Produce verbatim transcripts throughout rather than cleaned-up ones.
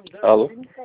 Alô?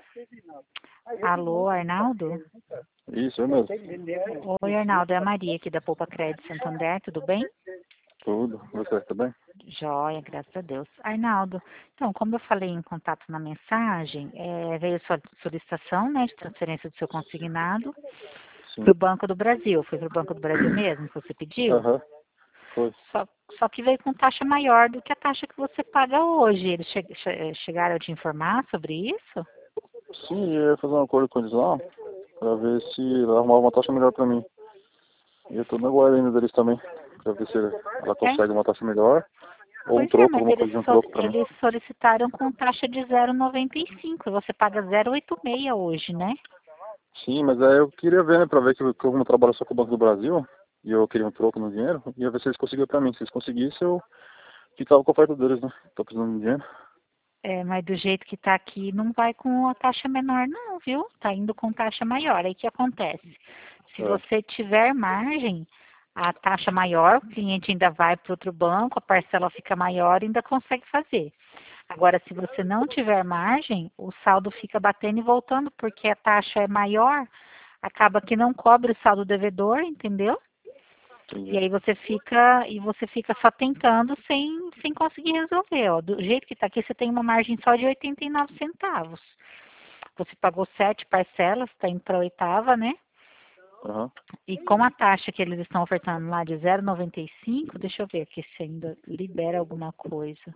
Alô, Arnaldo? Isso, eu mesmo. Oi, Arnaldo, é a Maria aqui da Poupa Crédito Santander, tudo bem? Tudo. Você, tá bem? Joia, graças a Deus. Arnaldo, então, como eu falei em contato na mensagem, é, veio sua solicitação, né, de transferência do seu consignado Sim. para o Banco do Brasil. Foi para o Banco do Brasil mesmo que você pediu? Aham. Foi. Só, só que veio com taxa maior do que a taxa que você paga hoje. Eles che che chegaram a te informar sobre isso? Sim, eu ia fazer um acordo com eles lá, pra ver se ela arrumava uma taxa melhor pra mim. E eu tô na guarda ainda deles também, pra ver se ela consegue uma taxa melhor, ou um Pois é, troco, mas alguma eles, coisa de um so troco pra mim. eles solicitaram com taxa de zero vírgula noventa e cinco. Você paga zero vírgula oitenta e seis hoje, né? Sim, mas aí eu queria ver, né, pra ver que, eu- que eu como trabalho só com o Banco do Brasil, e eu queria um troco no dinheiro, e ia ver se eles conseguiam pra mim. Se eles conseguissem, eu ficava com a oferta deles, né? Tô precisando de dinheiro. É, mas do jeito que tá aqui, não vai com a taxa menor não, viu? Tá indo com taxa maior. Aí o que acontece? Se É. você tiver margem, a taxa maior, o cliente ainda vai para outro banco, a parcela fica maior e ainda consegue fazer. Agora, se você não tiver margem, o saldo fica batendo e voltando, porque a taxa é maior, acaba que não cobre o saldo devedor, entendeu? E Entendi. aí você fica, e você fica só tentando sem, sem conseguir resolver, ó. Do jeito que está aqui, você tem uma margem só de oitenta e nove centavos. Você pagou sete parcelas, está indo para a oitava, né? Aham. E com a taxa que eles estão ofertando lá de zero vírgula noventa e cinco, deixa eu ver aqui se ainda libera alguma coisa.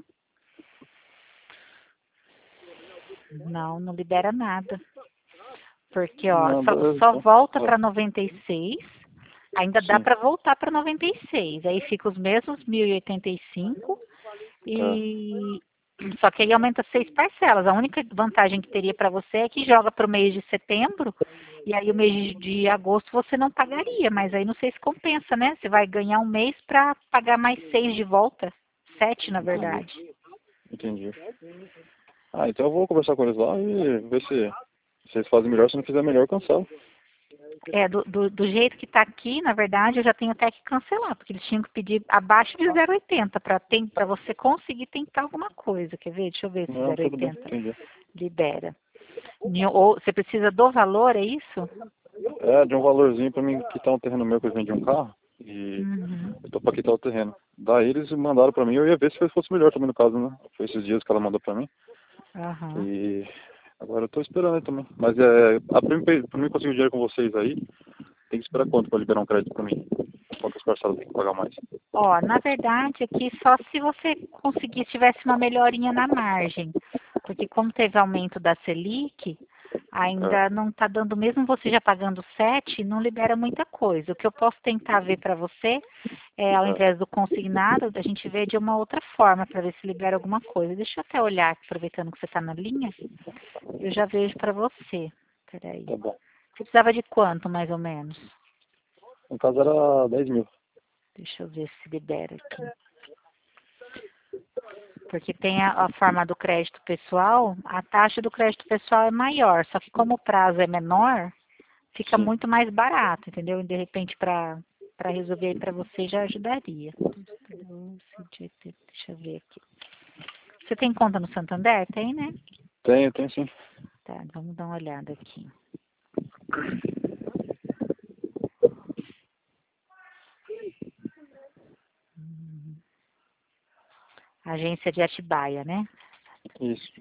Não, não libera nada. Porque, ó, Não, só, beleza, só então. volta Ah, para noventa e seis, ainda dá sim. para voltar para noventa e seis. Aí fica os mesmos mil e oitenta e cinco. Tá. E só que aí aumenta seis parcelas. A única vantagem que teria para você é que joga para o mês de setembro e aí o mês de de agosto você não pagaria, mas aí não sei se compensa, né? Você vai ganhar um mês para pagar mais seis de volta, sete na Entendi. verdade. Entendi. Ah, então eu vou conversar com eles lá e ver se, se eles fazem melhor. Se não fizer melhor, eu cancelo. É, do, do, do jeito que está aqui, na verdade, eu já tenho até que cancelar, porque eles tinham que pedir abaixo de zero vírgula oitenta para você conseguir tentar alguma coisa. Quer ver? Deixa eu ver se Não, tudo bem, zero vírgula oitenta entendi. libera. Ou você precisa do valor, é isso? É, de um valorzinho pra mim quitar um terreno meu que eu vendi um carro. E Uhum. eu tô pra quitar o terreno. Daí eles mandaram pra mim, eu ia ver se fosse melhor também no caso, né? Foi esses dias que ela mandou pra mim. Aham. E agora eu tô esperando aí também. Mas é, a pra mim, pra mim conseguir o dinheiro com vocês aí, tem que esperar quanto pra liberar um crédito pra mim? Quantas parcelas tem que pagar mais? Ó, na verdade, aqui só se você conseguir, tivesse uma melhorinha na margem. Porque como teve aumento da Selic, É, ainda não está dando, mesmo você já pagando sete, não libera muita coisa. O que eu posso tentar ver para você é, ao é, invés do consignado, a gente vê de uma outra forma para ver se libera alguma coisa. Deixa eu até olhar, aproveitando que você está na linha, eu já vejo para você. Peraí. tá bom. Você precisava de quanto, mais ou menos? No caso era dez mil. Deixa eu ver se libera aqui. Porque tem a, a forma do crédito pessoal, a taxa do crédito pessoal é maior, só que como o prazo é menor, fica Sim. muito mais barato, entendeu? E de repente para para resolver aí para você já ajudaria. Deixa eu ver aqui. Você tem conta no Santander? Tem, né? Tenho, tenho sim. Tá, vamos dar uma olhada aqui. Hum, Agência de Atibaia, né? Isso.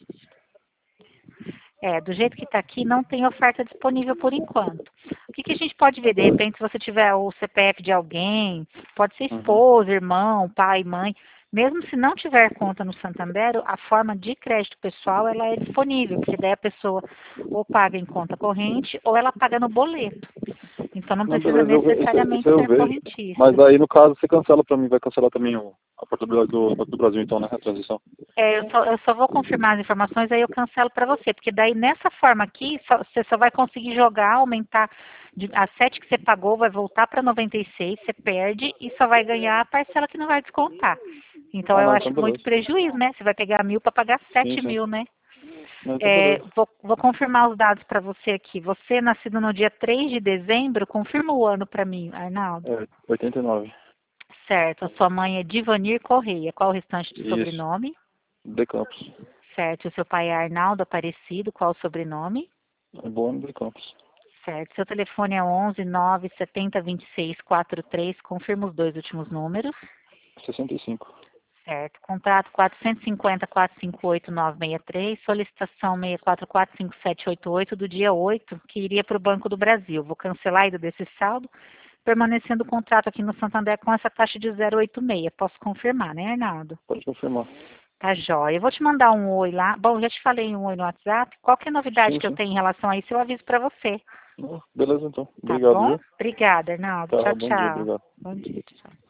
É, do jeito que está aqui, não tem oferta disponível por enquanto. O que, que a gente pode ver? De repente, se você tiver o C P F de alguém, pode ser Uhum. esposa, irmão, pai, mãe. Mesmo se não tiver conta no Santander, a forma de crédito pessoal ela é disponível, porque daí a pessoa ou paga em conta corrente ou ela paga no boleto. Então não Não, precisa beleza, eu, ve- isso, isso necessariamente eu ser vejo. Mas correntista. aí, no caso, você cancela pra mim, vai cancelar também o, a portabilidade do Banco do Brasil, então, né? A transição. É, eu, só, eu só vou confirmar as informações, aí eu cancelo para você, porque daí nessa forma aqui, só- você só vai conseguir jogar, aumentar, de, a sete que você pagou vai voltar para noventa e seis, você perde e só vai ganhar a parcela que não vai descontar. Então Ah, eu não, então acho muito beleza. prejuízo, né? Você vai pegar mil para pagar Sim, sete sim. mil, né? Não, então É, beleza. vou, vou confirmar os dados para você aqui. Você nascido no dia três de dezembro, confirma o ano para mim, Arnaldo. É, oitenta e nove. Certo, a sua mãe é Divanir Correia. Qual o restante do Isso. sobrenome? De Campos. Certo. O seu pai é Arnaldo Aparecido, qual o sobrenome? É Bueno de Campos. Certo. Seu telefone é onze nove setenta vinte e seis quarenta e três. Confirma os dois últimos números. sessenta e cinco. Certo. Contrato quatrocentos e cinquenta, quatrocentos e cinquenta e oito, novecentos e sessenta e três. Solicitação seis quatro quatro cinco sete oito oito do dia oito, que iria para o Banco do Brasil. Vou cancelar a ida desse saldo, permanecendo o contrato aqui no Santander com essa taxa de zero oito seis. Posso confirmar, né, Arnaldo? Pode confirmar. Tá jóia. Eu vou te mandar um oi lá. Bom, já te falei um oi no WhatsApp. Qualquer novidade Sim, que eu sim. tenho em relação a isso, eu aviso para você. Ah, beleza, então. Tá Obrigado, bom? viu? Obrigada, Arnaldo. Tá, Tchau, bom dia, tchau. obrigado. Bom dia, tchau.